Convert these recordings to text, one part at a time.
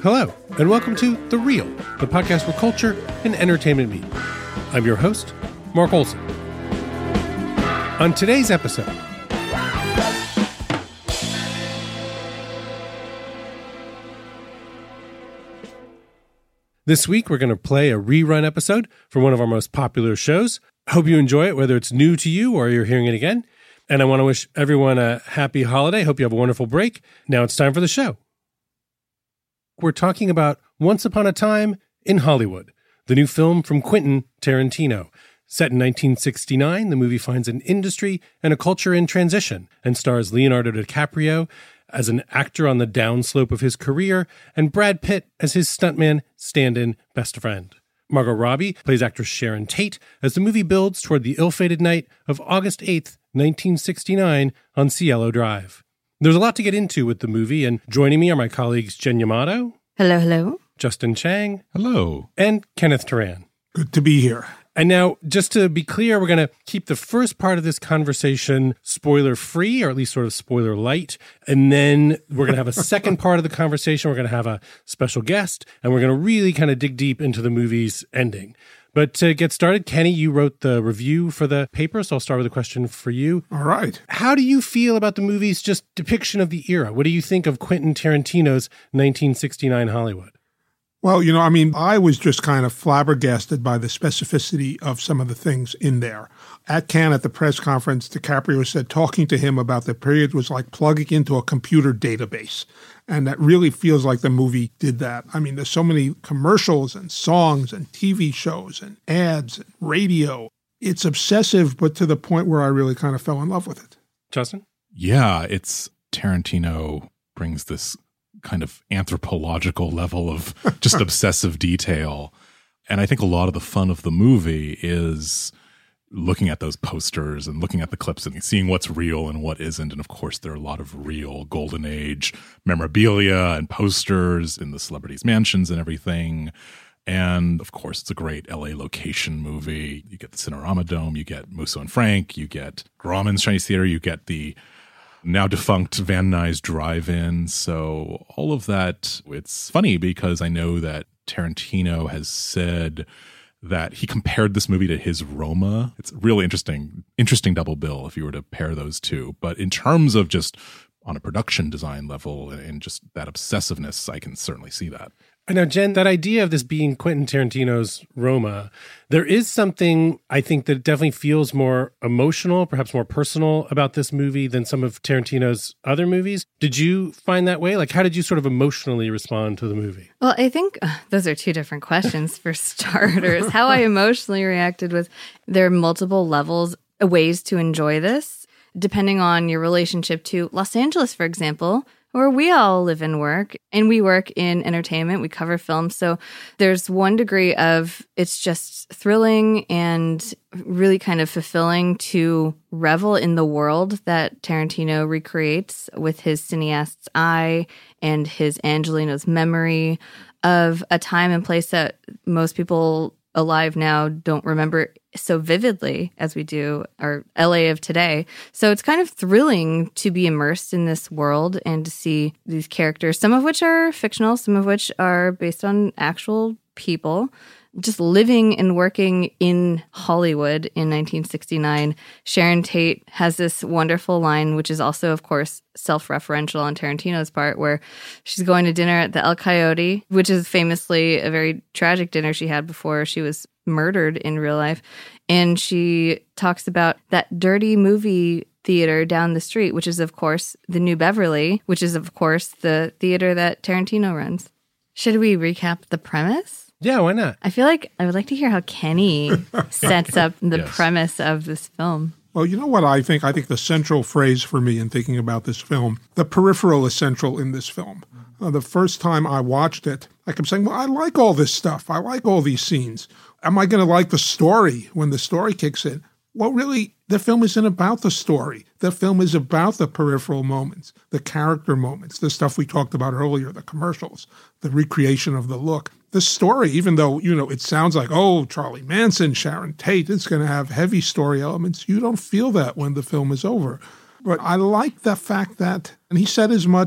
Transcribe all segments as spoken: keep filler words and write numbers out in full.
Hello, and welcome to The Real, the podcast where culture and entertainment meet. I'm your host, Mark Olson. On today's episode, this week we're going to play a rerun episode from one of our most popular shows. I hope you enjoy it, whether it's new to you or you're hearing it again. And I want to wish everyone a happy holiday. Hope you have a wonderful break. Now it's time for the show. We're talking about Once Upon a Time in Hollywood, the new film from Quentin Tarantino. Set in nineteen sixty-nine, the movie finds an industry and a culture in transition and stars Leonardo DiCaprio as an actor on the downslope of his career and Brad Pitt as his stuntman, stand-in best friend. Margot Robbie plays actress Sharon Tate as the movie builds toward the ill-fated night of August eighth, nineteen sixty-nine on Cielo Drive. There's a lot to get into with the movie, and joining me are my colleagues Jen Yamato. Hello, hello. Justin Chang. Hello. And Kenneth Turan. Good to be here. And now, just to be clear, we're going to keep the first part of this conversation spoiler-free, or at least sort of spoiler-light. And then we're going to have a second part of the conversation. We're going to have a special guest, and we're going to really kind of dig deep into the movie's ending. But to get started, Kenny, you wrote the review for the paper, so I'll start with a question for you. All right. How do you feel about the movie's just depiction of the era? What do you think of Quentin Tarantino's nineteen sixty-nine Hollywood? Well, you know, I mean, I was just kind of flabbergasted by the specificity of some of the things in there. At Cannes, at the press conference, DiCaprio said talking to him about the period was like plugging into a computer database. And that really feels like the movie did that. I mean, there's so many commercials and songs and T V shows and ads and radio. It's obsessive, but to the point where I really kind of fell in love with it. Justin? Yeah, it's Tarantino brings this kind of anthropological level of just obsessive detail. And I think a lot of the fun of the movie is looking at those posters and looking at the clips and seeing what's real and what isn't. And of course, there are a lot of real golden age memorabilia and posters in the celebrities' mansions and everything. And of course, it's a great L A location movie. You get the Cinerama Dome, you get Musso and Frank, you get Grauman's Chinese Theater, you get the now defunct Van Nuys Drive-In. So all of that, it's funny because I know that Tarantino has said that he compared this movie to his Roma. It's really interesting, interesting double bill if you were to pair those two. But in terms of just on a production design level and just that obsessiveness, I can certainly see that. I know, Jen, that idea of this being Quentin Tarantino's Roma, there is something I think that definitely feels more emotional, perhaps more personal about this movie than some of Tarantino's other movies. Did you find that way? Like, how did you sort of emotionally respond to the movie? Well, I think uh, those are two different questions for starters. How I emotionally reacted was there are multiple levels, ways to enjoy this, depending on your relationship to Los Angeles, for example, where we all live and work, and we work in entertainment, we cover films. So there's one degree of it's just thrilling and really kind of fulfilling to revel in the world that Tarantino recreates with his cineast's eye and his Angelino's memory of a time and place that most people alive now don't remember so vividly as we do our L A of today. So it's kind of thrilling to be immersed in this world and to see these characters, some of which are fictional, some of which are based on actual people, just living and working in Hollywood in nineteen sixty-nine. Sharon Tate has this wonderful line, which is also, of course, self-referential on Tarantino's part, where she's going to dinner at the El Coyote, which is famously a very tragic dinner she had before she was murdered in real life. And she talks about that dirty movie theater down the street, which is, of course, the New Beverly, which is, of course, the theater that Tarantino runs. Should we recap the premise? Yeah, why not? I feel like I would like to hear how Kenny sets up the Yes. premise of this film. Well, you know what I think? I think the central phrase for me in thinking about this film, the peripheral is central in this film. Uh, the first time I watched it, I kept saying, well, I like all this stuff. I like all these scenes. Am I going to like the story when the story kicks in? Well, really, the film isn't about the story. The film is about the peripheral moments, the character moments, the stuff we talked about earlier, the commercials, the recreation of the look. The story, even though, you know, it sounds like, oh, Charlie Manson, Sharon Tate, it's going to have heavy story elements. You don't feel that when the film is over. But I like the fact that, and he said as much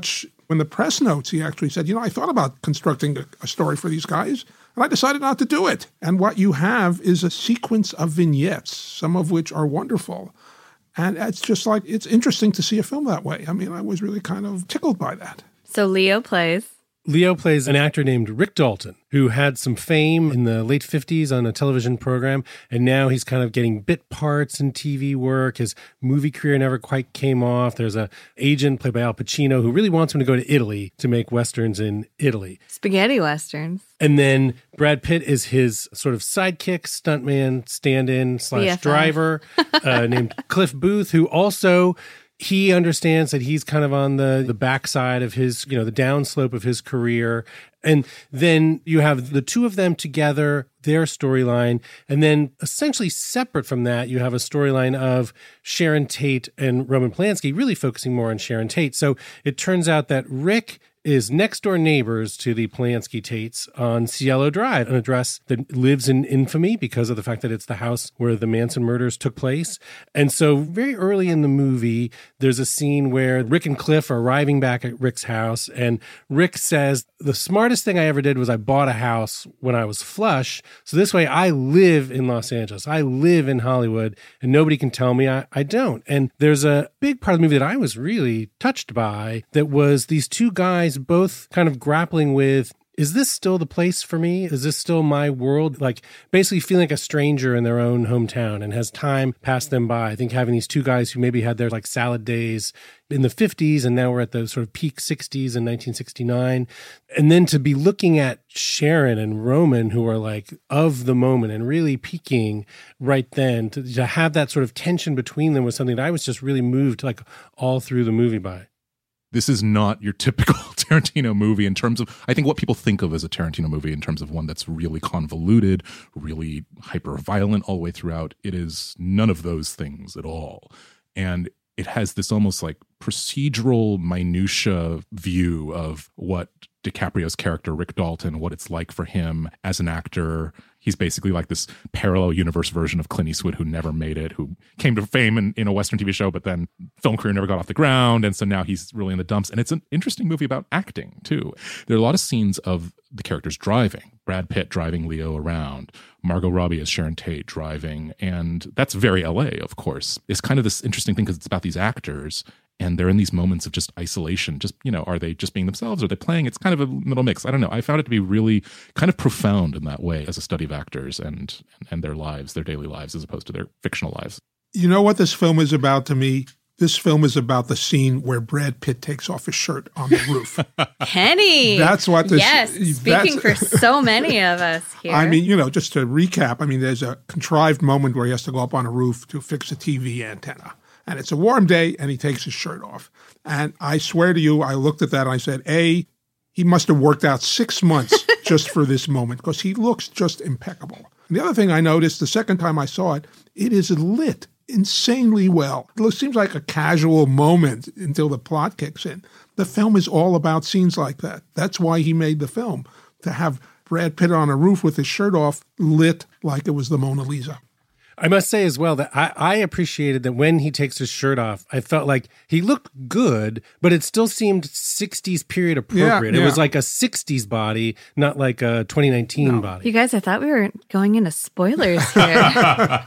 In the press notes, he actually said, you know, I thought about constructing a, a story for these guys, and I decided not to do it. And what you have is a sequence of vignettes, some of which are wonderful. And it's just like, it's interesting to see a film that way. I mean, I was really kind of tickled by that. So Leo plays... Leo plays an actor named Rick Dalton, who had some fame in the late fifties on a television program, and now he's kind of getting bit parts in T V work. His movie career never quite came off. There's an agent played by Al Pacino who really wants him to go to Italy to make westerns in Italy. Spaghetti westerns. And then Brad Pitt is his sort of sidekick, stuntman, stand-in slash B F F. driver uh, named Cliff Booth, who also... He understands that he's kind of on the, the backside of his, you know, the downslope of his career. And then you have the two of them together, their storyline. And then essentially separate from that, you have a storyline of Sharon Tate and Roman Polanski, really focusing more on Sharon Tate. So it turns out that Rick is next door neighbors to the Polanski Tates on Cielo Drive, an address that lives in infamy because of the fact that it's the house where the Manson murders took place. And so very early in the movie, there's a scene where Rick and Cliff are arriving back at Rick's house, and Rick says, the smartest thing I ever did was I bought a house when I was flush, so this way I live in Los Angeles, I live in Hollywood, and nobody can tell me I, I don't. And there's a big part of the movie that I was really touched by that was these two guys both kind of grappling with, is this still the place for me? Is this still my world? Like basically feeling like a stranger in their own hometown, and has time passed them by? I think having these two guys who maybe had their like salad days in the fifties, and now we're at the sort of peak sixties in nineteen sixty-nine. And then to be looking at Sharon and Roman, who are like of the moment and really peaking right then, to, to have that sort of tension between them was something that I was just really moved like all through the movie by. This is not your typical Tarantino movie in terms of, I think, what people think of as a Tarantino movie in terms of one that's really convoluted, really hyper-violent all the way throughout. It is none of those things at all. And it has this almost like procedural minutia view of what DiCaprio's character, Rick Dalton, what it's like for him as an actor. He's basically like this parallel universe version of Clint Eastwood who never made it, who came to fame in, in a Western T V show, but then film career never got off the ground. And so now he's really in the dumps. And it's an interesting movie about acting, too. There are a lot of scenes of the characters driving. Brad Pitt driving Leo around. Margot Robbie as Sharon Tate driving. And that's very L A, of course. It's kind of this interesting thing because it's about these actors. And they're in these moments of just isolation. Just, you know, are they just being themselves? Are they playing? It's kind of a middle mix. I don't know. I found it to be really kind of profound in that way as a study of actors and and their lives, their daily lives, as opposed to their fictional lives. You know what this film is about to me? This film is about the scene where Brad Pitt takes off his shirt on the roof. Penny. That's what this... Yes, speaking for so many of us here. I mean, you know, just to recap, I mean, there's a contrived moment where he has to go up on a roof to fix a T V antenna. And it's a warm day, and he takes his shirt off. And I swear to you, I looked at that and I said, A, he must have worked out six months just for this moment, because he looks just impeccable. And the other thing I noticed the second time I saw it, it is lit insanely well. It seems like a casual moment until the plot kicks in. The film is all about scenes like that. That's why he made the film, to have Brad Pitt on a roof with his shirt off, lit like it was the Mona Lisa. I must say as well that I, I appreciated that when he takes his shirt off, I felt like he looked good, but it still seemed sixties period appropriate. Yeah, yeah. It was like a sixties body, not like a twenty nineteen no. body. You guys, I thought we were going into spoilers here.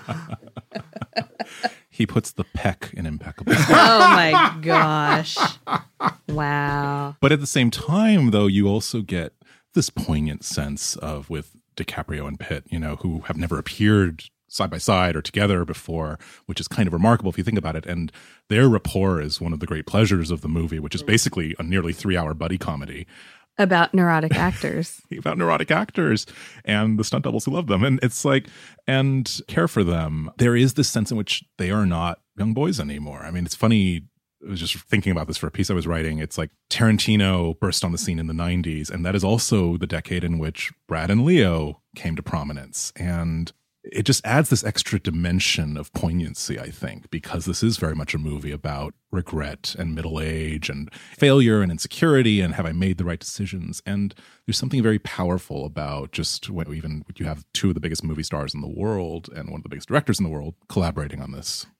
He puts the peck in impeccable. Oh my gosh. Wow. But at the same time, though, you also get this poignant sense of, with DiCaprio and Pitt, you know, who have never appeared side by side or together before, which is kind of remarkable if you think about it. And their rapport is one of the great pleasures of the movie, which is basically a nearly three-hour buddy comedy. About neurotic actors. About neurotic actors and the stunt doubles who love them. And it's like, and care for them. There is this sense in which they are not young boys anymore. I mean, it's funny. I was just thinking about this for a piece I was writing. It's like Tarantino burst on the scene in the nineties. And that is also the decade in which Brad and Leo came to prominence. And it just adds this extra dimension of poignancy, I think, because this is very much a movie about regret and middle age and failure and insecurity and have I made the right decisions? And there's something very powerful about just when even you have two of the biggest movie stars in the world and one of the biggest directors in the world collaborating on this.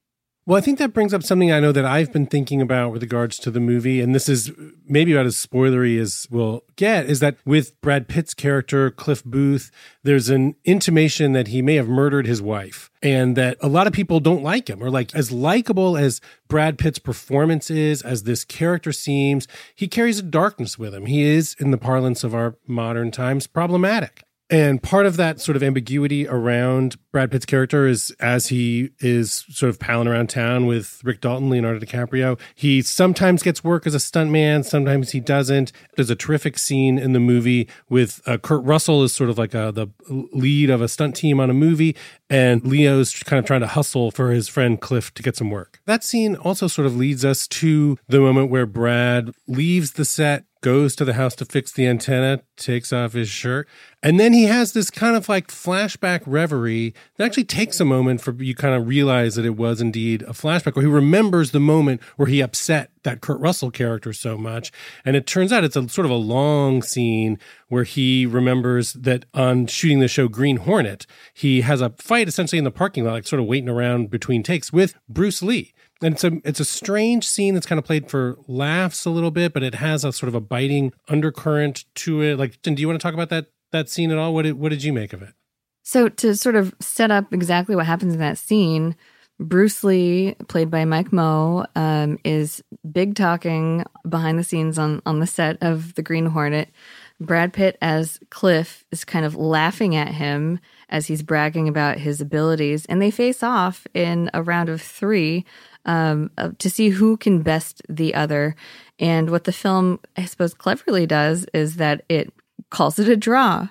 Well, I think that brings up something I know that I've been thinking about with regards to the movie, and this is maybe about as spoilery as we'll get, is that with Brad Pitt's character, Cliff Booth, there's an intimation that he may have murdered his wife, and that a lot of people don't like him, or like as likable as Brad Pitt's performance is, as this character seems, he carries a darkness with him. He is, in the parlance of our modern times, problematic. And part of that sort of ambiguity around Brad Pitt's character is as he is sort of palling around town with Rick Dalton, Leonardo DiCaprio, he sometimes gets work as a stuntman, sometimes he doesn't. There's a terrific scene in the movie with uh, Kurt Russell is sort of like a, the lead of a stunt team on a movie, and Leo's kind of trying to hustle for his friend Cliff to get some work. That scene also sort of leads us to the moment where Brad leaves the set, goes to the house to fix the antenna, takes off his shirt, and then he has this kind of like flashback reverie that actually takes a moment for you kind of realize that it was indeed a flashback, where he remembers the moment where he upset that Kurt Russell character so much. And it turns out it's a sort of a long scene where he remembers that on shooting the show Green Hornet, he has a fight essentially in the parking lot, like sort of waiting around between takes with Bruce Lee. And it's a, it's a strange scene that's kind of played for laughs a little bit, but it has a sort of a biting undercurrent to it. Like, Jen, do you want to talk about that that scene at all? What did, what did you make of it? So to sort of set up exactly what happens in that scene, Bruce Lee, played by Mike Moh, um, is big talking behind the scenes on, on the set of The Green Hornet. Brad Pitt as Cliff is kind of laughing at him as he's bragging about his abilities, and they face off in a round of three um, to see who can best the other. And what the film, I suppose, cleverly does is that it calls it a draw,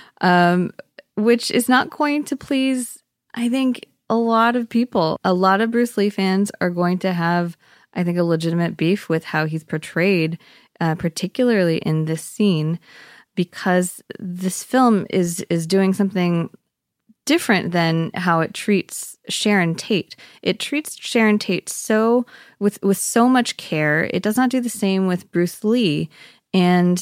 um, which is not going to please, I think, a lot of people. A lot of Bruce Lee fans are going to have, I think, a legitimate beef with how he's portrayed, uh, particularly in this scene, because this film is is doing something different than how it treats Sharon Tate. It treats Sharon Tate so with with so much care. It does not do the same with Bruce Lee, and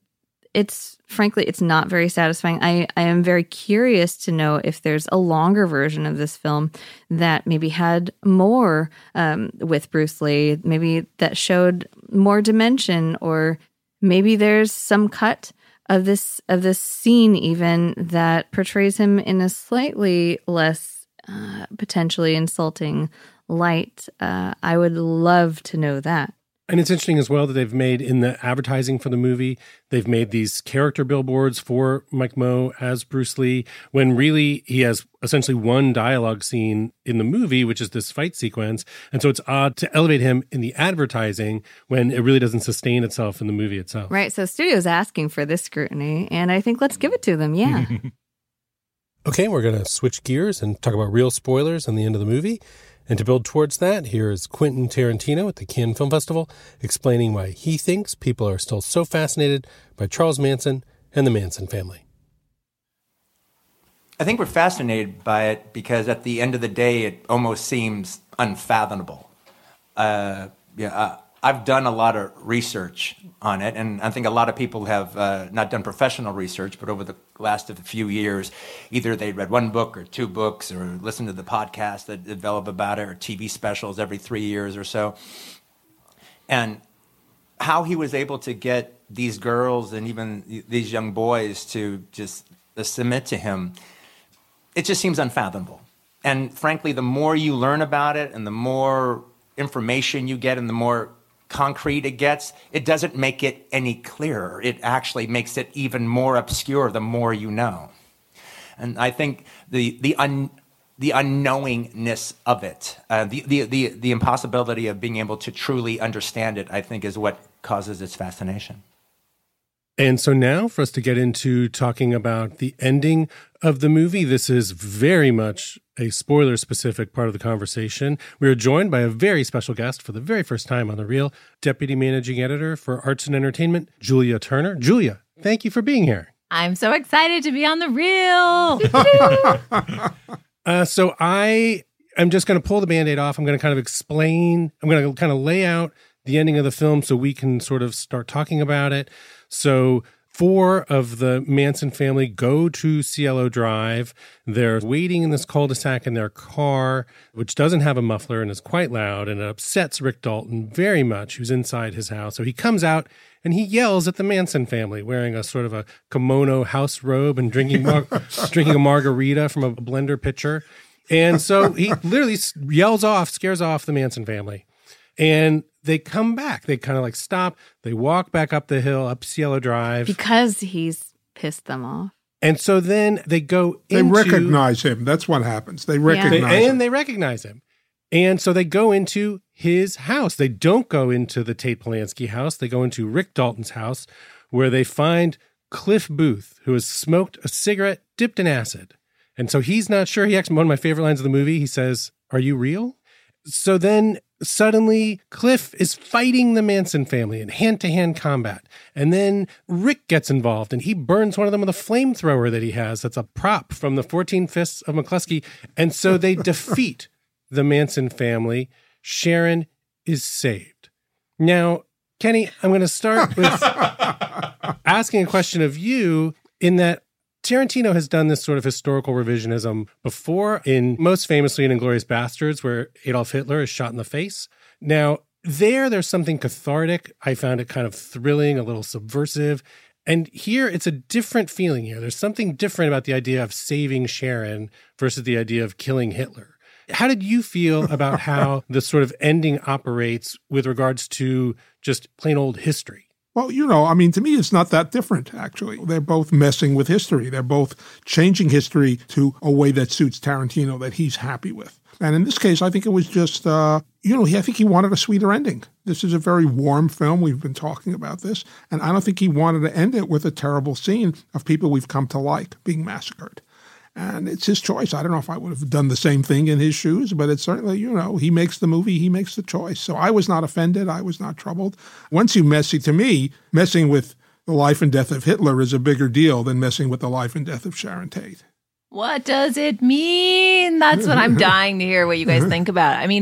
it's frankly it's not very satisfying. I, I am very curious to know if there's a longer version of this film that maybe had more um, with Bruce Lee, maybe that showed more dimension, or maybe there's some cut of this of this scene even that portrays him in a slightly less uh, potentially insulting light. Uh, I would love to know that. And it's interesting as well that they've made in the advertising for the movie, they've made these character billboards for Mike Moh as Bruce Lee, when really he has essentially one dialogue scene in the movie, which is this fight sequence. And so it's odd to elevate him in the advertising when it really doesn't sustain itself in the movie itself. Right. So studio's asking for this scrutiny, and I think let's give it to them. Yeah. Okay, we're going to switch gears and talk about real spoilers on the end of the movie. And to build towards that, here is Quentin Tarantino at the Cannes Film Festival explaining why he thinks people are still so fascinated by Charles Manson and the Manson family. I think we're fascinated by it because at the end of the day, it almost seems unfathomable. Uh, yeah, uh, I've done a lot of research on it, and I think a lot of people have uh, not done professional research, but over the last few years, either they read one book or two books or listened to the podcast that develop about it or T V specials every three years or so. And how he was able to get these girls and even these young boys to just submit to him, it just seems unfathomable. And frankly, the more you learn about it and the more information you get and the more concrete it gets, it doesn't make it any clearer. It actually makes it even more obscure the more you know. And I think the the un, the unknowingness of it, uh, the, the the the impossibility of being able to truly understand it, I think, is what causes its fascination. And so now for us to get into talking about the ending of the movie, this is very much a spoiler-specific part of the conversation. We are joined by a very special guest for the very first time on The Reel, Deputy Managing Editor for Arts and Entertainment, Julia Turner. Julia, thank you for being here. I'm so excited to be on The Reel. uh, so I am just going to pull the Band-Aid off. I'm going to kind of explain, I'm going to kind of lay out the ending of the film so we can sort of start talking about it. So four of the Manson family go to Cielo Drive. They're waiting in this cul-de-sac in their car, which doesn't have a muffler and is quite loud, and it upsets Rick Dalton very much, who's inside his house. So he comes out and he yells at the Manson family, wearing a sort of a kimono house robe and drinking mar- drinking a margarita from a blender pitcher. And so he literally yells off, scares off the Manson family. And they come back. They kind of like stop. They walk back up the hill, up Cielo Drive. Because he's pissed them off. And so then they go They into... recognize him. That's what happens. They recognize they, him. And they recognize him. And so they go into his house. They don't go into the Tate Polanski house. They go into Rick Dalton's house, where they find Cliff Booth, who has smoked a cigarette dipped in acid. And so he's not sure. He actually, one of my favorite lines of the movie, he says, "Are you real?" So then suddenly Cliff is fighting the Manson family in hand-to-hand combat. And then Rick gets involved and he burns one of them with a flamethrower that he has. That's a prop from the fourteen Fists of McCluskey. And so they defeat the Manson family. Sharon is saved. Now, Kenny, I'm going to start with asking a question of you, in that Tarantino has done this sort of historical revisionism before, in most famously in Inglourious Bastards, where Adolf Hitler is shot in the face. Now, there, there's something cathartic. I found it kind of thrilling, a little subversive. And here, it's a different feeling here. There's something different about the idea of saving Sharon versus the idea of killing Hitler. How did you feel about how the sort of ending operates with regards to just plain old history? Well, you know, I mean, to me, it's not that different, actually. They're both messing with history. They're both changing history to a way that suits Tarantino, that he's happy with. And in this case, I think it was just, uh, you know, I think he wanted a sweeter ending. This is a very warm film. We've been talking about this. And I don't think he wanted to end it with a terrible scene of people we've come to like being massacred. And it's his choice. I don't know if I would have done the same thing in his shoes, but it's certainly, you know, he makes the movie, he makes the choice. So I was not offended. I was not troubled. Once you messy, to me, messing with the life and death of Hitler is a bigger deal than messing with the life and death of Sharon Tate. What does it mean? That's what I'm dying to hear what you guys think about. I mean,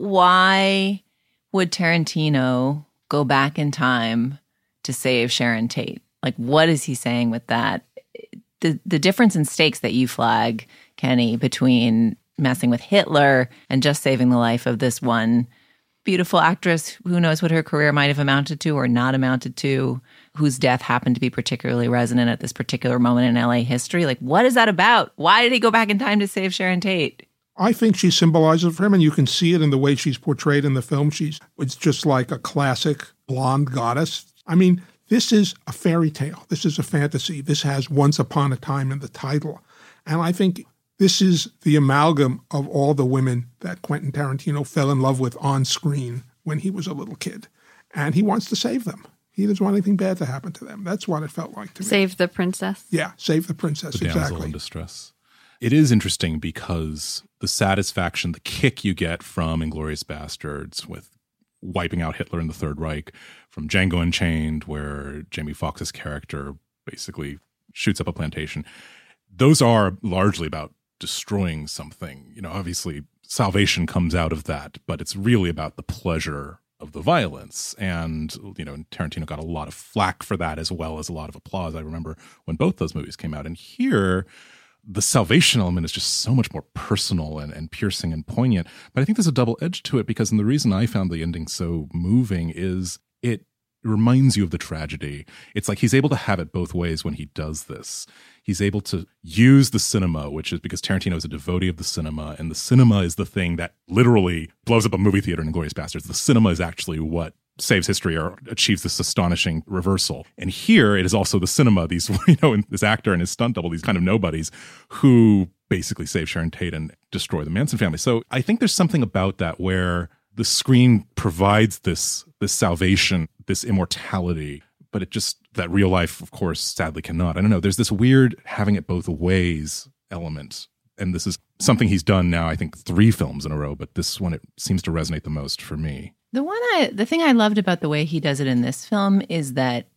why would Tarantino go back in time to save Sharon Tate? Like, what is he saying with that? The the difference in stakes that you flag, Kenny, between messing with Hitler and just saving the life of this one beautiful actress, who knows what her career might have amounted to or not amounted to, whose death happened to be particularly resonant at this particular moment in L A history. Like, what is that about? Why did he go back in time to save Sharon Tate? I think she symbolizes for him, and you can see it in the way she's portrayed in the film. She's it's just like a classic blonde goddess. I mean, this is a fairy tale. This is a fantasy. This has Once Upon a Time in the title. And I think this is the amalgam of all the women that Quentin Tarantino fell in love with on screen when he was a little kid. And he wants to save them. He doesn't want anything bad to happen to them. That's what it felt like to me. Save the princess? Yeah, save the princess, the damsel exactly. in distress. It is interesting because the satisfaction, the kick you get from Inglourious Bastards with wiping out Hitler in the Third Reich, from Django Unchained, where Jamie Foxx's character basically shoots up a plantation. Those are largely about destroying something. You know, obviously salvation comes out of that, but it's really about the pleasure of the violence. And, you know, Tarantino got a lot of flack for that as well as a lot of applause. I remember when both those movies came out. And here, the salvation element is just so much more personal and, and piercing and poignant. But I think there's a double edge to it, because and the reason I found the ending so moving is it reminds you of the tragedy. It's like he's able to have it both ways when he does this. He's able to use the cinema, which is because Tarantino is a devotee of the cinema, and the cinema is the thing that literally blows up a movie theater in Inglourious Bastards. The cinema is actually what saves history or achieves this astonishing reversal. And here it is also the cinema, these, you know, this actor and his stunt double, these kind of nobodies who basically save Sharon Tate and destroy the Manson family. So I think there's something about that where the screen provides this, this salvation, this immortality, but it just, that real life, of course, sadly cannot. I don't know. There's this weird having it both ways element. And this is something he's done now, I think, three films in a row, but this one, it seems to resonate the most for me. The one I, the thing I loved about the way he does it in this film is that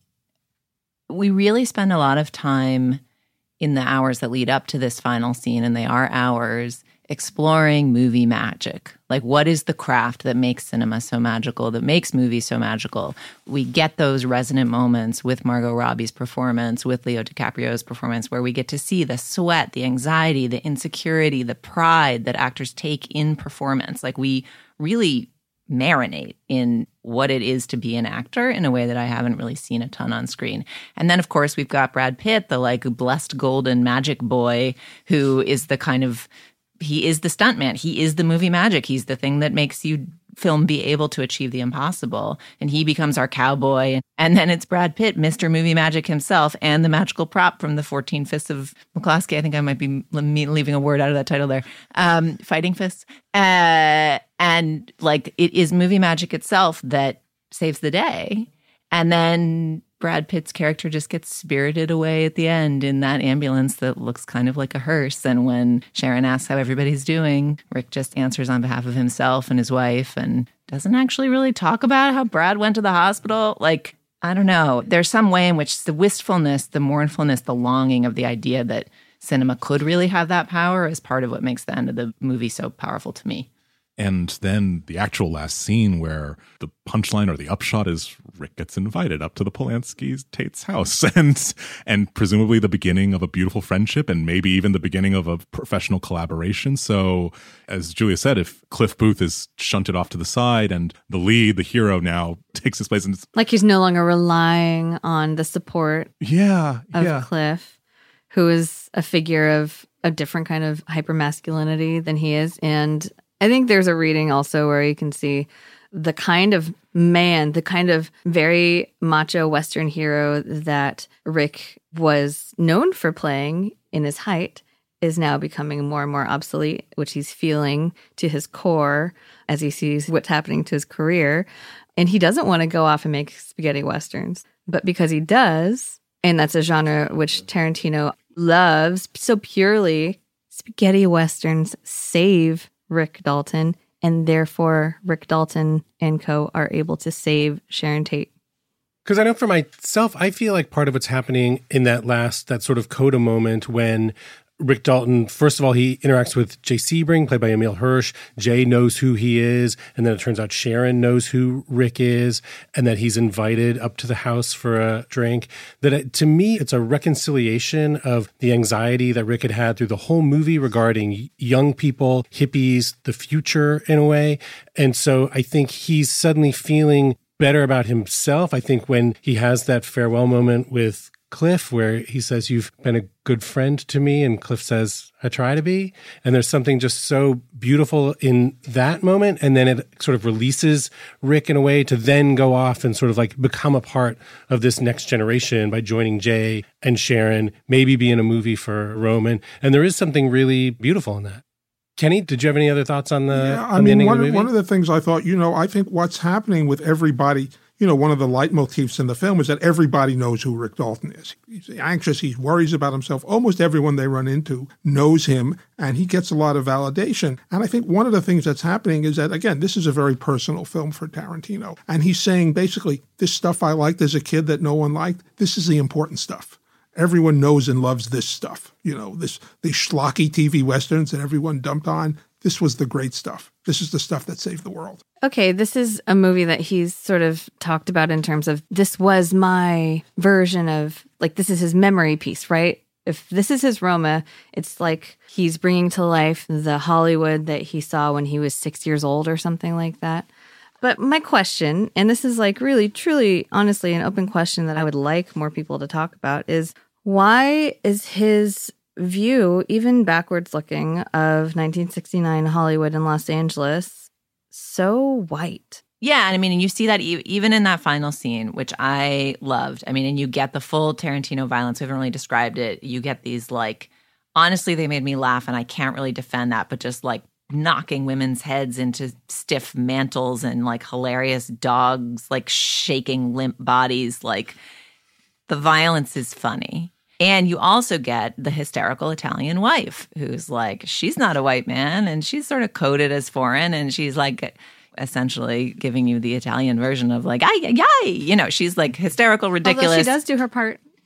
we really spend a lot of time in the hours that lead up to this final scene, and they are hours, exploring movie magic. Like, what is the craft that makes cinema so magical, that makes movies so magical? We get those resonant moments with Margot Robbie's performance, with Leo DiCaprio's performance, where we get to see the sweat, the anxiety, the insecurity, the pride that actors take in performance. Like, we really marinate in what it is to be an actor in a way that I haven't really seen a ton on screen. And then, of course, we've got Brad Pitt, the like blessed golden magic boy, who is the kind of, he is the stuntman. He is the movie magic. He's the thing that makes you film be able to achieve the impossible. And he becomes our cowboy. And then it's Brad Pitt, Mister Movie Magic himself, and the magical prop from the fourteen Fists of McCloskey. I think I might be leaving a word out of that title there. Um, Fighting Fists. Uh, and like, it is movie magic itself that saves the day. And then Brad Pitt's character just gets spirited away at the end in that ambulance that looks kind of like a hearse. And when Sharon asks how everybody's doing, Rick just answers on behalf of himself and his wife and doesn't actually really talk about how Brad went to the hospital. Like, I don't know. There's some way in which the wistfulness, the mournfulness, the longing of the idea that cinema could really have that power is part of what makes the end of the movie so powerful to me. And then the actual last scene where the punchline or the upshot is Rick gets invited up to the Polanski's Tate's house and and presumably the beginning of a beautiful friendship and maybe even the beginning of a professional collaboration. So as Julia said, if Cliff Booth is shunted off to the side and the lead, the hero now takes his place. And like he's no longer relying on the support yeah, of yeah. Cliff, who is a figure of a different kind of hypermasculinity than he is. And I think there's a reading also where you can see the kind of man, the kind of very macho Western hero that Rick was known for playing in his height is now becoming more and more obsolete, which he's feeling to his core as he sees what's happening to his career. And he doesn't want to go off and make spaghetti Westerns. But because he does, and that's a genre which Tarantino loves so purely, spaghetti Westerns save Rick Dalton, and therefore Rick Dalton and co are able to save Sharon Tate. Because I know for myself, I feel like part of what's happening in that last, that sort of coda moment when Rick Dalton, first of all, he interacts with Jay Sebring, played by Emile Hirsch. Jay knows who he is, and then it turns out Sharon knows who Rick is, and that he's invited up to the house for a drink. That it, to me, it's a reconciliation of the anxiety that Rick had had through the whole movie regarding young people, hippies, the future in a way. And so I think he's suddenly feeling better about himself. I think when he has that farewell moment with Cliff, where he says, "You've been a good friend to me," and Cliff says, "I try to be." And there's something just so beautiful in that moment. And then it sort of releases Rick in a way to then go off and sort of like become a part of this next generation by joining Jay and Sharon, maybe be in a movie for Roman. And there is something really beautiful in that. Kenny, did you have any other thoughts on the, yeah, I on the mean, ending one of the movie? One of the things I thought, you know, I think what's happening with everybody, you know, one of the leitmotifs in the film is that everybody knows who Rick Dalton is. He's anxious. He worries about himself. Almost everyone they run into knows him, and he gets a lot of validation. And I think one of the things that's happening is that, again, this is a very personal film for Tarantino. And he's saying, basically, this stuff I liked as a kid that no one liked, this is the important stuff. Everyone knows and loves this stuff. You know, this these schlocky T V Westerns that everyone dumped on. This was the great stuff. This is the stuff that saved the world. Okay, this is a movie that he's sort of talked about in terms of this was my version of, like, this is his memory piece, right? If this is his Roma, it's like he's bringing to life the Hollywood that he saw when he was six years old or something like that. But my question, and this is like really, truly, honestly, an open question that I would like more people to talk about, is why is his view, even backwards looking, of nineteen sixty-nine Hollywood and Los Angeles so white? Yeah, and I mean, and you see that e- even in that final scene, which I loved. I mean, and you get the full Tarantino violence. We haven't really described it. You get these, like, honestly, they made me laugh, and I can't really defend that, but just like knocking women's heads into stiff mantles and like hilarious dogs, like shaking limp bodies. Like, the violence is funny. And you also get the hysterical Italian wife who's like, she's not a white man and she's sort of coded as foreign, and she's like essentially giving you the Italian version of like, ay, ay, ay. You know, she's like hysterical, ridiculous. Although she does do her part.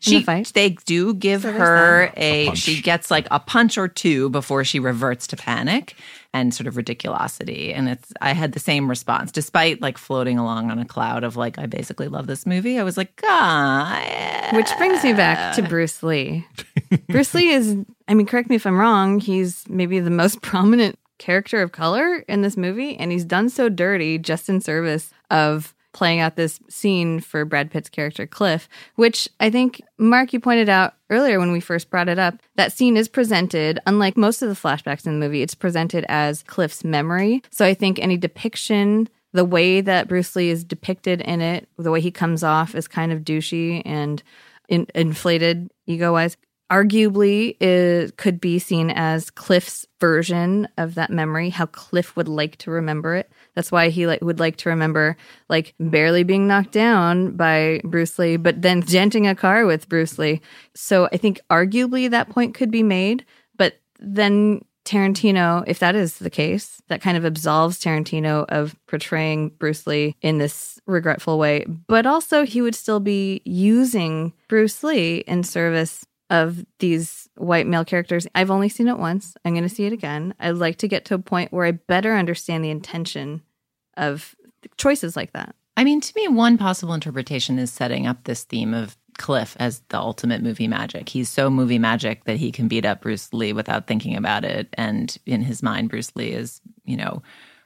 She, the fight? They do give So there's her that. a, A punch. she gets like a punch or two before she reverts to panic and sort of ridiculosity. And it's, I had the same response, despite like floating along on a cloud of like, I basically love this movie. I was like, ah. Yeah. Which brings me back to Bruce Lee. Bruce Lee is, I mean, correct me if I'm wrong, he's maybe the most prominent character of color in this movie. And he's done so dirty just in service of playing out this scene for Brad Pitt's character, Cliff, which I think, Mark, you pointed out earlier when we first brought it up, that scene is presented, unlike most of the flashbacks in the movie, it's presented as Cliff's memory. So I think any depiction, the way that Bruce Lee is depicted in it, the way he comes off is kind of douchey and in, inflated ego-wise, arguably it could be seen as Cliff's version of that memory, how Cliff would like to remember it. That's why he like would like to remember like barely being knocked down by Bruce Lee, but then denting a car with Bruce Lee. So I think arguably that point could be made, but then Tarantino, if that is the case, that kind of absolves Tarantino of portraying Bruce Lee in this regretful way, but also he would still be using Bruce Lee in service of these white male characters. I've only seen it once. I'm going to see it again. I'd like to get to a point where I better understand the intention of choices like that. I mean, to me, one possible interpretation is setting up this theme of Cliff as the ultimate movie magic. He's so movie magic that he can beat up Bruce Lee without thinking about it. And in his mind, Bruce Lee is, you know,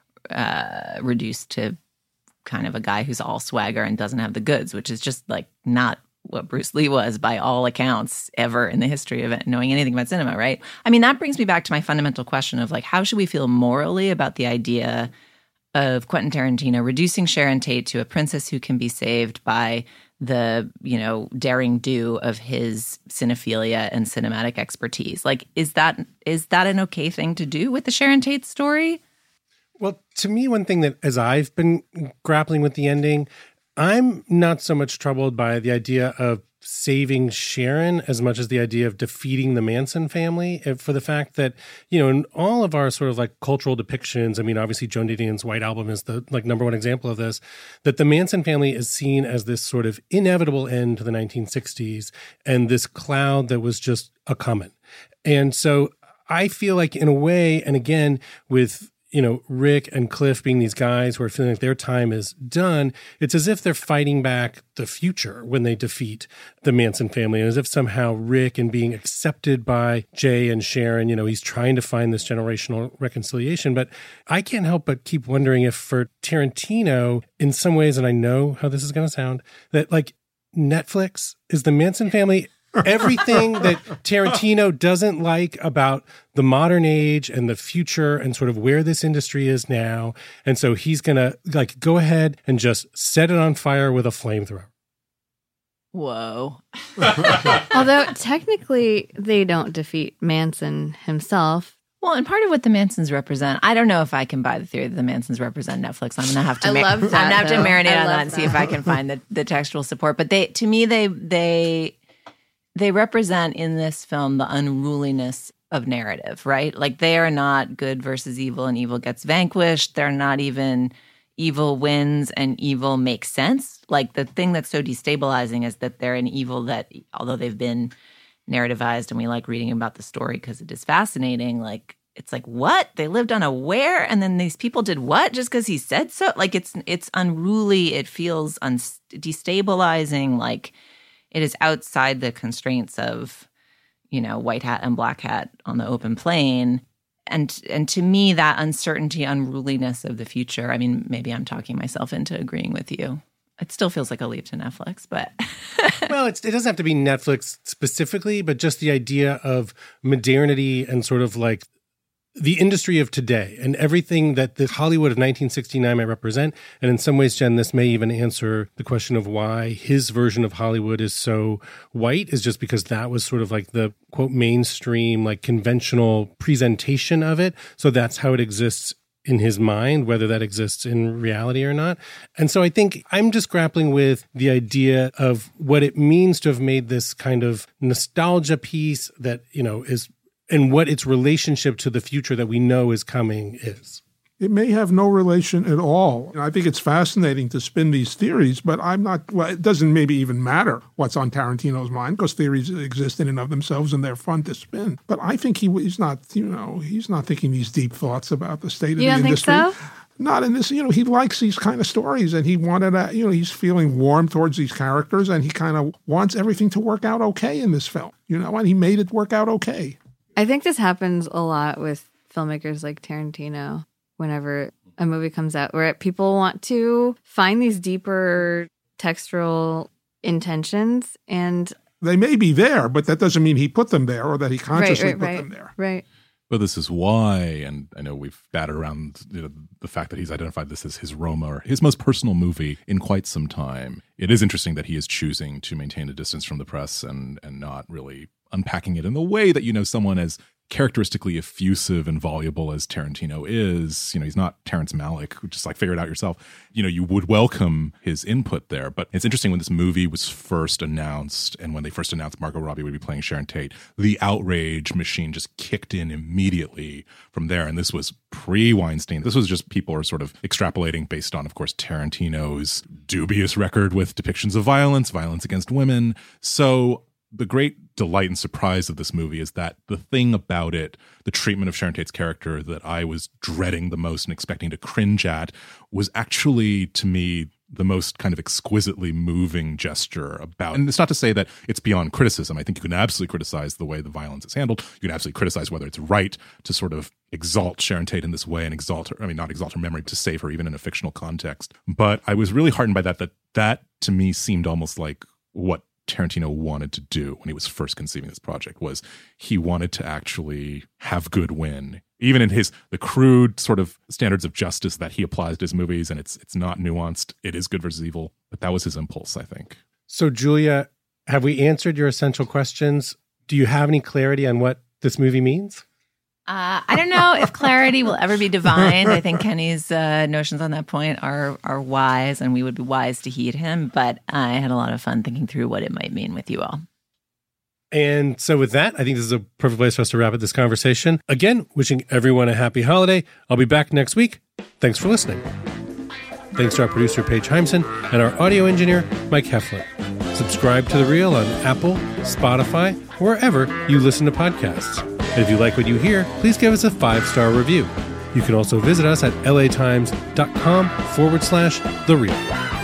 uh, reduced to kind of a guy who's all swagger and doesn't have the goods, which is just like not what Bruce Lee was by all accounts ever in the history of it, knowing anything about cinema, right? I mean, that brings me back to my fundamental question of like, how should we feel morally about the idea of Quentin Tarantino reducing Sharon Tate to a princess who can be saved by the, you know, daring do of his cinephilia and cinematic expertise? Like, is that is that an okay thing to do with the Sharon Tate story? Well, to me, one thing that as I've been grappling with the ending, I'm not so much troubled by the idea of saving Sharon as much as the idea of defeating the Manson family, for the fact that, you know, in all of our sort of like cultural depictions, I mean, obviously Joan Didion's White Album is the like number one example of this, that the Manson family is seen as this sort of inevitable end to the nineteen sixties and this cloud that was just a coming. And so I feel like in a way, and again, with you know, Rick and Cliff being these guys who are feeling like their time is done, it's as if they're fighting back the future when they defeat the Manson family. And as if somehow Rick, and being accepted by Jay and Sharon, you know, he's trying to find this generational reconciliation. But I can't help but keep wondering if for Tarantino, in some ways, and I know how this is going to sound, that like Netflix is the Manson family. Everything that Tarantino doesn't like about the modern age and the future and sort of where this industry is now. And so he's going to like go ahead and just set it on fire with a flamethrower. Whoa. Although technically they don't defeat Manson himself. Well, and part of what the Mansons represent, I don't know if I can buy the theory that the Mansons represent Netflix. I'm going to have to, I ma- love that, I'm gonna have to though. marinate I on love that and see that. if I can find the, the textual support. But they, to me, they, they, they represent in this film the unruliness of narrative, right? Like they are not good versus evil and evil gets vanquished. They're not even evil wins and evil makes sense. Like the thing that's so destabilizing is that they're an evil that, although they've been narrativized and we like reading about the story because it is fascinating, like it's like, what? They lived on a where? And then these people did what? Just because he said so? Like it's it's unruly. It feels un- destabilizing. Like it is outside the constraints of, you know, white hat and black hat on the open plain. And and to me, that uncertainty, unruliness of the future, I mean, maybe I'm talking myself into agreeing with you. It still feels like a leap to Netflix, but... Well, it's, it doesn't have to be Netflix specifically, but just the idea of modernity and sort of like the industry of today and everything that the Hollywood of nineteen sixty-nine might represent. And in some ways, Jen, this may even answer the question of why his version of Hollywood is so white, is just because that was sort of like the, quote, mainstream, like conventional presentation of it. So that's how it exists in his mind, whether that exists in reality or not. And so I think I'm just grappling with the idea of what it means to have made this kind of nostalgia piece that, you know, is, and what its relationship to the future that we know is coming is. It may have no relation at all. I think it's fascinating to spin these theories, but I'm not, well, it doesn't maybe even matter what's on Tarantino's mind because theories exist in and of themselves and they're fun to spin. But I think he he's not, you know, he's not thinking these deep thoughts about the state of You the don't think industry. so? Not in this, you know, he likes these kind of stories and he wanted to, you know, he's feeling warm towards these characters and he kind of wants everything to work out okay in this film, you know, and he made it work out okay. I think this happens a lot with filmmakers like Tarantino whenever a movie comes out where people want to find these deeper textural intentions and they may be there, but that doesn't mean he put them there or that he consciously right, right, put right, them there. Right. But this is why, and I know we've batted around you know, the fact that he's identified this as his Roma, or his most personal movie in quite some time. It is interesting that he is choosing to maintain a distance from the press and and not really unpacking it in the way that, you know, someone as characteristically effusive and voluble as Tarantino is, you know, he's not Terrence Malick, who just like figure it out yourself. You know, you would welcome his input there. But it's interesting when this movie was first announced and when they first announced Margot Robbie would be playing Sharon Tate, the outrage machine just kicked in immediately from there. And this was pre-Weinstein. This was just people are sort of extrapolating based on, of course, Tarantino's dubious record with depictions of violence, violence against women. So the great delight and surprise of this movie is that the thing about it, the treatment of Sharon Tate's character that I was dreading the most and expecting to cringe at, was actually, to me, the most kind of exquisitely moving gesture about. And it's not to say that it's beyond criticism. I think you can absolutely criticize the way the violence is handled. You can absolutely criticize whether it's right to sort of exalt Sharon Tate in this way and exalt her, I mean, not exalt her memory, to save her even in a fictional context. But I was really heartened by that, that that to me seemed almost like what Tarantino wanted to do when he was first conceiving this project. Was he wanted to actually have good win, even in his the crude sort of standards of justice that he applies to his movies, and it's it's not nuanced. It is good versus evil, but that was his impulse, I think. So, Julia, have we answered your essential questions? Do you have any clarity on what this movie means? Uh, I don't know if clarity will ever be divine. I think Kenny's uh, notions on that point are are wise, and we would be wise to heed him. But I had a lot of fun thinking through what it might mean with you all. And so with that, I think this is a perfect place for us to wrap up this conversation. Again, wishing everyone a happy holiday. I'll be back next week. Thanks for listening. Thanks to our producer, Paige Heimson, and our audio engineer, Mike Heflin. Subscribe to The Reel on Apple, Spotify, wherever you listen to podcasts. And if you like what you hear, please give us a five-star review. You can also visit us at latimes.com forward slash The Reel.